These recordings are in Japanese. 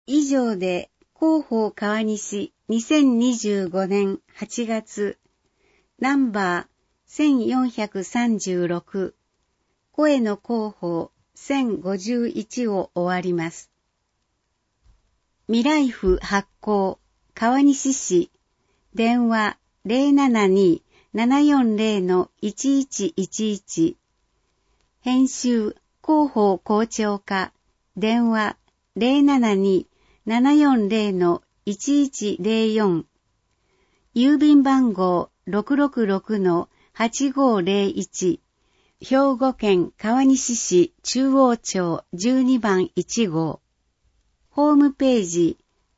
以上で広報川西2025年8月ナンバー1436声の広報1051を終わります。未来府発行川西市電話072-740-1111編集広報校長課電話072-740-1104郵便番号666-8501兵庫県川西市中央町12番1号ホームページ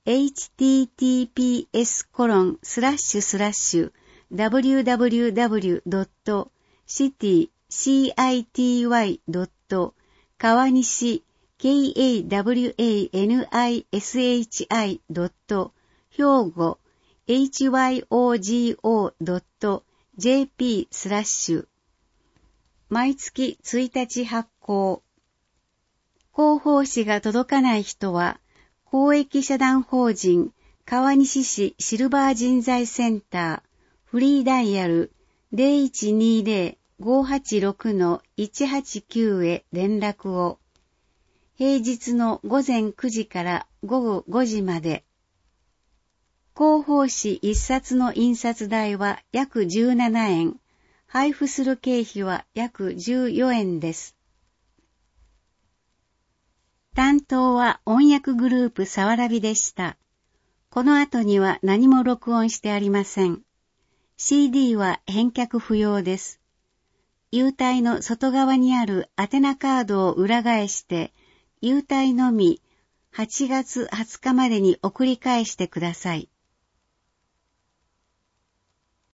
https://www.city-hyogo.jp/ 毎月1日発行。広報誌が届かない人は、公益社団法人川西市シルバー人材センターフリーダイヤル 0120-586-189 へ連絡を。平日の午前9時から午後5時まで。広報誌1冊の印刷代は約17円。配布する経費は約14円です。担当は音訳グループさわらびでした。この後には何も録音してありません。CD は返却不要です。郵体の外側にある宛名カードを裏返して、郵体のみ8月20日までに送り返してください。